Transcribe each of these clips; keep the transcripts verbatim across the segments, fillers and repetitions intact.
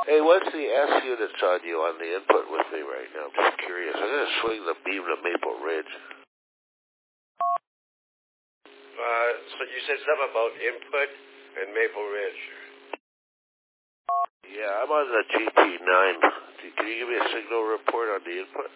Hey, what's the S units on you on the input with me right now? I'm just curious. I'm going to swing the beam to Maple Ridge. Uh, so you said something about input and Maple Ridge. Yeah, I'm on the G P nine. Can you give me a signal report on the input?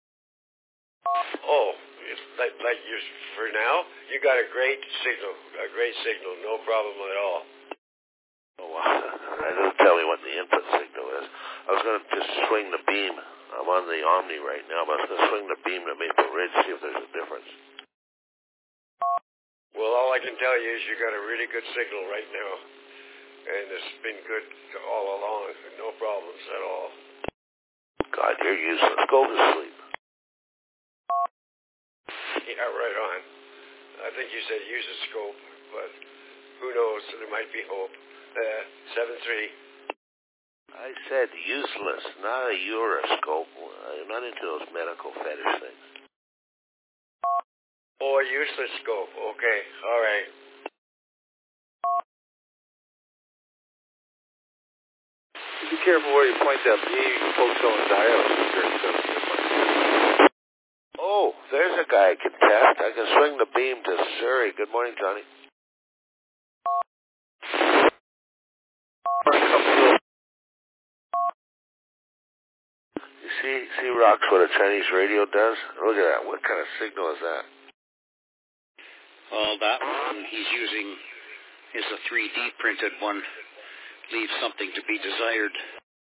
Oh, it's like, like you for now, you got a great signal, a great signal, no problem at all. Oh, wow. I didn't tell me what the input signal is. I was going to just swing the beam. I'm on the Omni right now, but I was going to swing the beam to Maple Ridge, see if there's a difference. Well, all I can tell you is you got a really good signal right now, and it's been good all along, no problems at all. God, you're useless. Go to sleep. Yeah, right on. I think you said use a scope, but who knows? There might be hope. Uh, seven three. I said useless, not a uroscope. I'm not into those medical fetish things. Oh, a useless scope. Okay, all right. Be careful where you point that beam. You can poke someone's eye out. Oh, there's a guy I can test. I can swing the beam to Surrey. Good morning, Johnny. You see, see, Rocks, what a Chinese radio does? Look at that. What kind of signal is that? Well, that one he's using is a three D printed one. Leaves something to be desired.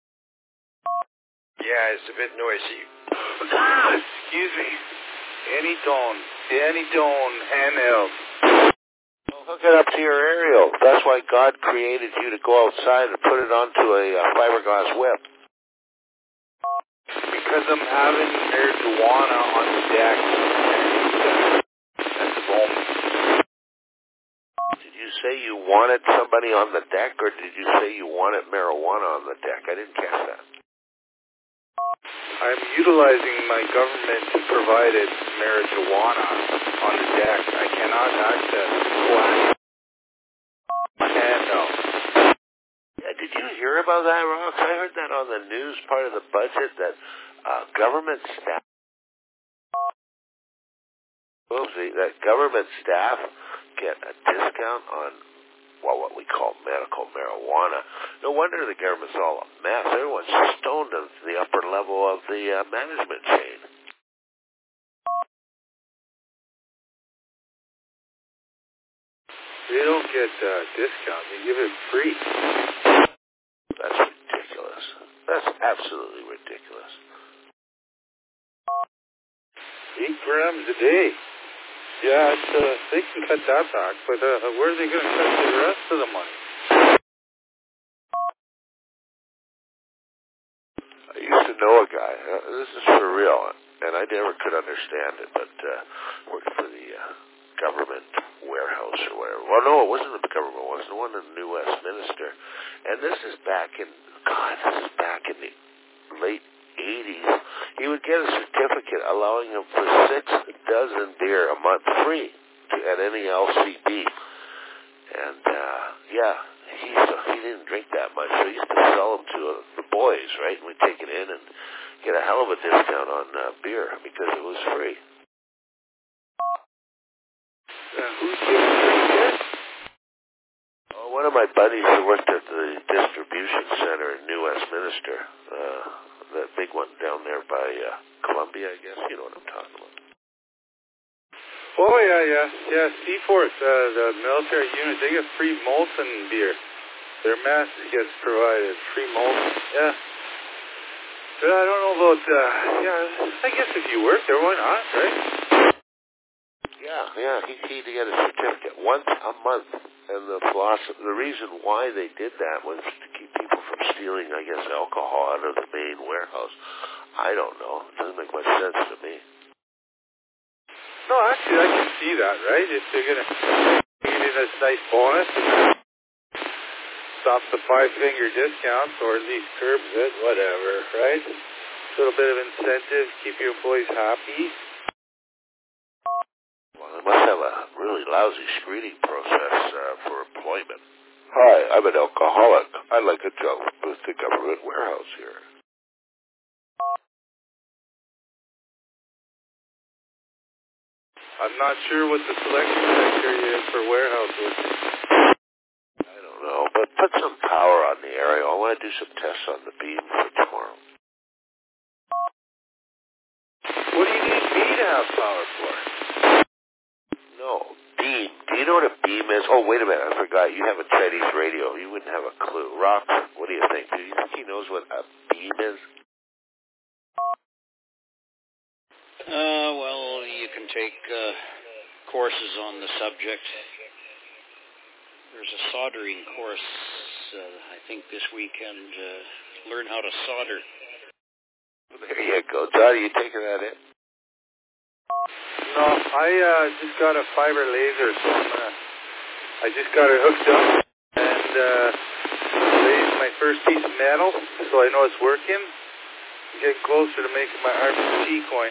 Yeah, it's a bit noisy. Excuse me. Any tone. Any tone. Handheld. Hook it up to your aerial. That's why God created you to go outside and put it onto a uh, fiberglass whip. Because I'm having marijuana on the deck. At the moment. Did you say you wanted somebody on the deck, or did you say you wanted marijuana on the deck? I didn't catch that. I'm utilizing my government-provided marijuana on the deck. I cannot access black. And no. Yeah, did you hear about that, Rox? I heard that on the news part of the budget that uh, government staff, oopsie, that government staff get a discount on, well, what we call medical marijuana. No wonder the government's all a mess. Everyone's stoned to the upper level of the uh, management chain. They don't get a uh, discount. They give it free. That's ridiculous. That's absolutely ridiculous. Eight grams a day. Yeah, it's, uh, they can cut that back, but uh, where are they going to cut the rest of the money? I used to know a guy, uh, this is for real, and I never could understand it, but uh, worked for the uh, government warehouse or whatever. Well, no, it wasn't the government, it was the one in New Westminster. And this is back in, God, this is back in the late eighties. He would get a certificate allowing him for six dozen beer a month free to, at any L C B. And, uh, yeah, he, so he didn't drink that much, so he used to sell them to uh, the boys, right? And we'd take it in and get a hell of a discount on uh, beer because it was free. Uh, who's giving free beer? Oh, one of my buddies who worked at the distribution center in New Westminster, uh, that big one down there by uh, Columbia, I guess. You know what I'm talking about. Oh, yeah, yeah. Yeah, Seaforth, uh, the military unit, they get free Molson beer. Their mess gets provided. Free Molson. Yeah. But I don't know about, uh, yeah, I guess if you work there, why not, right? Yeah, yeah. He he to get a certificate once a month. And the philosophy, the reason why they did that was to keep people from stealing, I guess, alcohol out of the main warehouse. I don't know. It doesn't make much sense to me. No, actually, I can see that, right? If they're going to give you this nice bonus, stop the five-finger discounts, or at least curbs it, whatever, right? A little bit of incentive, keep your employees happy. Well, they must have a really lousy screening process uh, for employment. Hi, I'm an alcoholic. I'd like a job with the government warehouse here. I'm not sure what the selection criteria is for warehouse work. I don't know, but put some power on the area. I want to do some tests on the beam for tomorrow. What do you need me to have power for? No, beam. Do you know what a beam is? Oh, wait a minute. I forgot. You have a Chinese radio. You wouldn't have a clue. Rock, what do you think? Do you think he knows what a beam is? Uh, well, you can take uh, courses on the subject. There's a soldering course, uh, I think, this weekend. Uh, learn how to solder. There you go. John, are you taking that in? No, I uh, just got a fiber laser, so I'm gonna, I just got it hooked up and uh, laid my first piece of metal, so I know it's working. Get closer to making my R P G coin.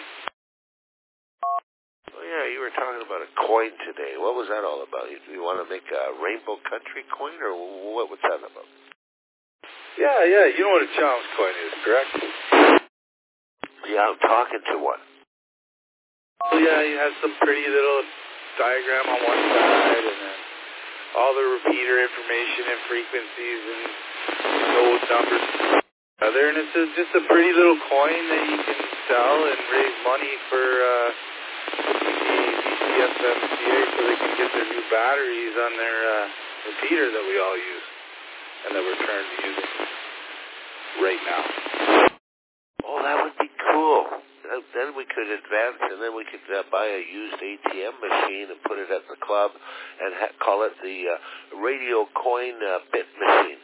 Oh, yeah, you were talking about a coin today. What was that all about? You, you want to make a Rainbow Country coin, or what was that about? Yeah, yeah, you know what a challenge coin is, correct? Yeah, I'm talking to one. So yeah, you have some pretty little diagram on one side, and then all the repeater information and frequencies and node numbers other, and it's a, just a pretty little coin that you can sell and raise money for uh, the V C F M C A so they can get their new batteries on their uh, repeater that we all use and that we're currently using right now. Oh, that would be cool. Then we could advance, and then we could uh, buy a used A T M machine and put it at the club and ha- call it the uh, radio coin uh, bit machine.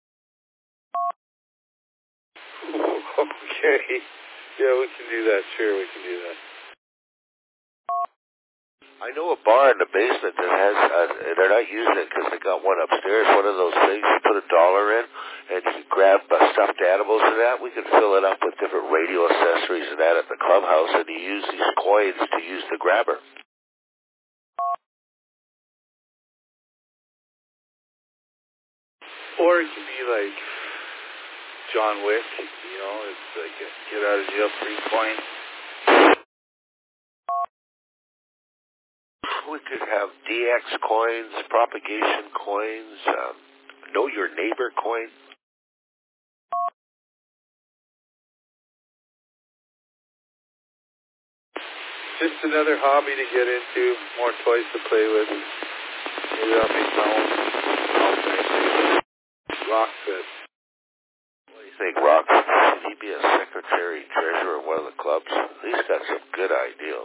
Okay. Yeah, we can do that. Sure, we can do that. I know a bar in the basement that has, uh, they're not using it because they got one upstairs, one of those things you put a dollar in, and you can grab uh, stuffed animals and that. We could fill it up with different radio accessories and that at the clubhouse, and you use these coins to use the grabber. Or it could be like John Wick, you know, it's like a get out of jail free coin. We could have D X coins, propagation coins, um, know your neighbor coin. Just another hobby to get into, more toys to play with. Maybe I'll make my own rock set. What do you think, Rock? Should he be a secretary, treasurer of one of the clubs? He's got some good ideals.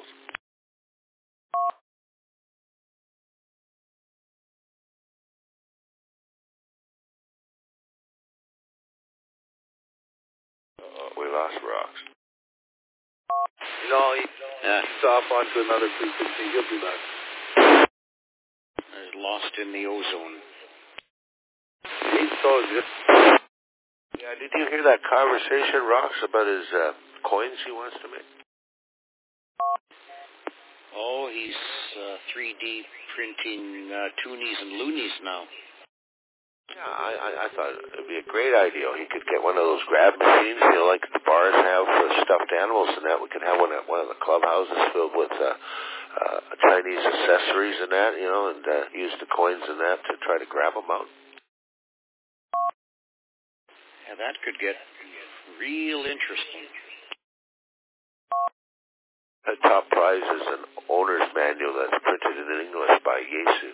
Uh, we lost Rocks. No, he, Yeah. he's off onto another frequency. He'll be back. There's lost in the ozone. He told you. Yeah, did you hear that conversation, Rocks, about his uh, coins he wants to make? Oh, he's uh, three D printing uh, toonies and loonies now. Yeah, I, I, I thought it would be a great idea. He could get one of those grab machines, you know, like the bars have for stuffed animals and that. We could have one at one of the clubhouses filled with uh, uh, Chinese accessories and that, you know, and uh, use the coins and that to try to grab them out. Yeah, that could get real interesting. The top prize is an owner's manual that's printed in English by Yesu.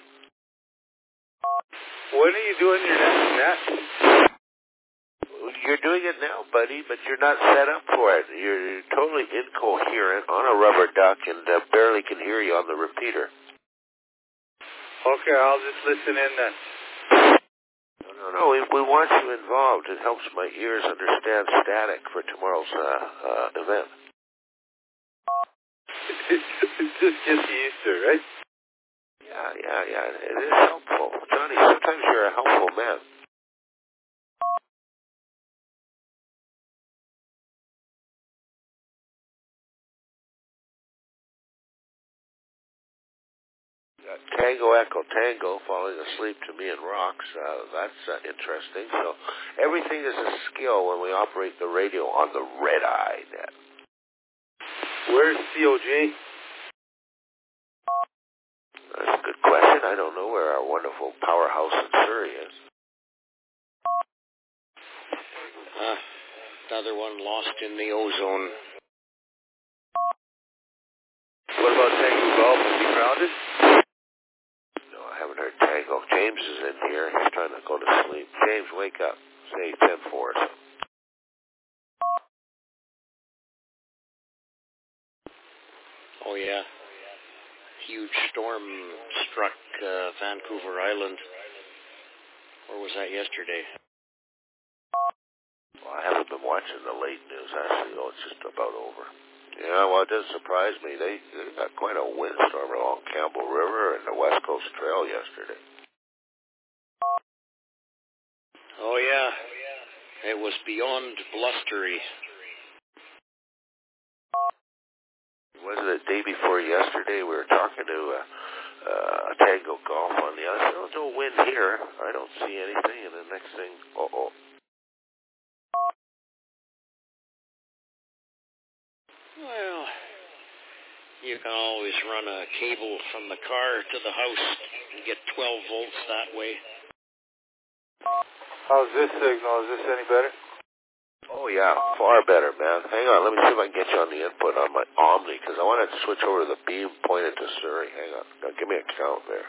When are you doing your next net? You're doing it now, buddy, but you're not set up for it. You're totally incoherent on a rubber duck and uh, barely can hear you on the repeater. Okay, I'll just listen in then. No, no, no. We, we want you involved. It helps my ears understand static for tomorrow's uh, uh, event. Just get used to it, right? Yeah, yeah, yeah. It is helpful. Johnny, sometimes you're a helpful man. Uh, Tango Echo Tango, falling asleep to me in rocks. Uh, that's uh, interesting. So everything is a skill when we operate the radio on the red eye net. Where's C O J? That's a good question. I don't know where our wonderful powerhouse in Surrey is. Uh, another one lost in the ozone. What about Tango Golf? Is he grounded? No, I haven't heard Tango. James is in here. He's trying to go to sleep. James, wake up. Say ten four or something. Oh, yeah. Huge storm struck uh, Vancouver Island. Or was that yesterday? Well, I haven't been watching the late news, actually, though it's just about over. Yeah, well, it doesn't surprise me. They, they got quite a windstorm along Campbell River and the West Coast Trail yesterday. Oh, yeah. It was beyond blustery. Wasn't it the day before yesterday? We were talking to uh, uh, Tango Golf on the other. There's no wind here. I don't see anything. And the next thing, uh-oh. Well, you can always run a cable from the car to the house and get twelve volts that way. How's this signal? Is this any better? Oh, yeah, far better, man. Hang on, let me see if I can get you on the input on my Omni, because I wanted to switch over to the beam pointed to Surrey. Hang on. Now, give me a count there.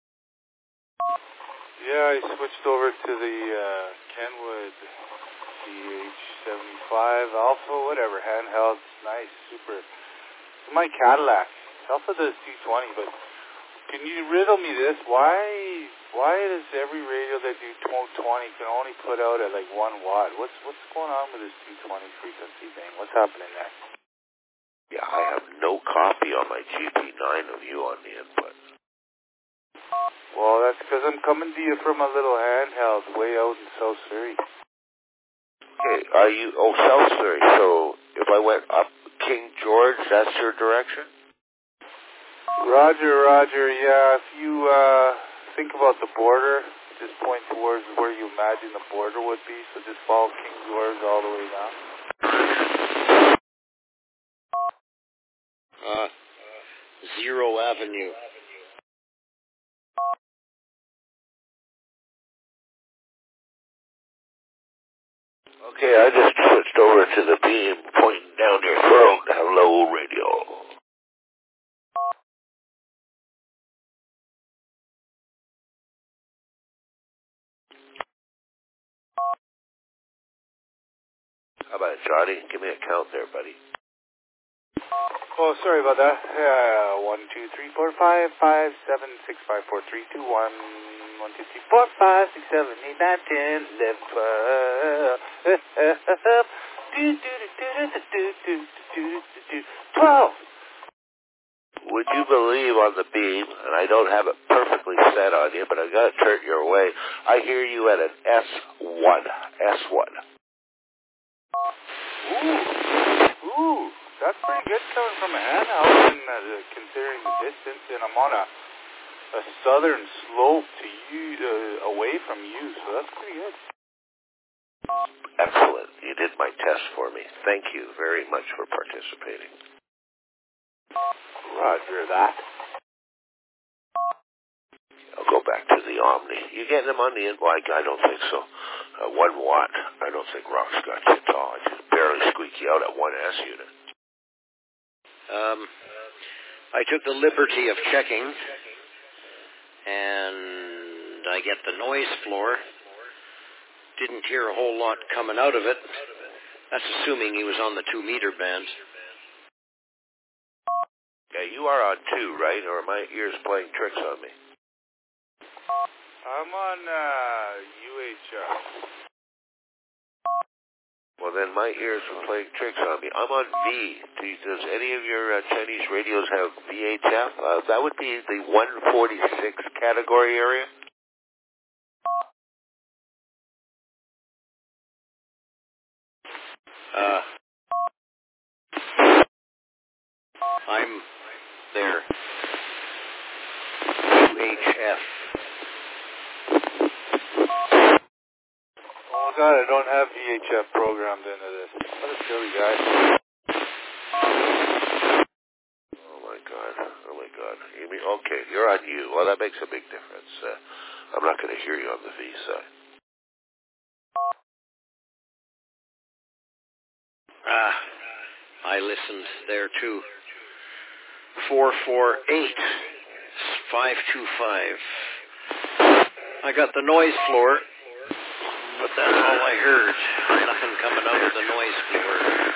Yeah, I switched over to the uh, Kenwood G H seventy-five Alpha, whatever, handheld, nice, super. It's my Cadillac. Alpha does two twenty, but can you riddle me this? Why why does every radio that do two twenty can only put out at like one watt? What's what's going on with this two twenty frequency thing? What's happening there? Yeah, I have no copy on my G P nine of you on the input. Well, that's because I'm coming to you from a little handheld way out in South Surrey. Okay, are you, oh, South Surrey, so if I went up King George, that's your direction? Roger, Roger, yeah, if you uh, think about the border, just point towards where you imagine the border would be, so just follow King George all the way down. Uh, Zero Avenue. Okay, I just switched over to the beam pointing down your throat. Hello, radio. How about it, Johnny? Give me a count there, buddy. Oh, sorry about that. Uh, one, two, three, four, five, five, seven, six, five, four, three, two, one. One, two, three, four, five, six, seven, eight, nine, ten, eleven, twelve. Do, do, do, do, do, do, do, do, do, do, twelve. Would you believe on the beam, and I don't have it perfectly set on you, but I got to turn your way, I hear you at an S one. S one. Ooh. Ooh. That's pretty good coming from a handheld, and, uh, considering the distance, and I'm on a, a southern slope to you, uh, away from you, so that's pretty good. Excellent. You did my test for me. Thank you very much for participating. Roger that. I'll go back to the Omni. You getting them on the in? Well, I, I don't think so. Uh, one watt. I don't think Rock's got you at all. I just barely squeak you out at one S unit. Um, I took the liberty of checking, and I get the noise floor. Didn't hear a whole lot coming out of it. That's assuming he was on the two meter band. Yeah, you are on two, right? Or are my ears playing tricks on me? I'm on uh, U H F. Well, then my ears were playing tricks on me. I'm on V. Do you, does any of your uh, Chinese radios have V H F? Uh, that would be the one forty-six category area. Uh, I'm there. H F. Oh God, I don't have V H F programmed into this. What a silly guy. Oh my God. Oh my God. You mean, okay, you're on U. Well, that makes a big difference. Uh, I'm not going to hear you on the V side. Ah, I listened there too. four four eight, five two five. I got the noise floor, but that's all I heard. Nothing coming out of the noise floor.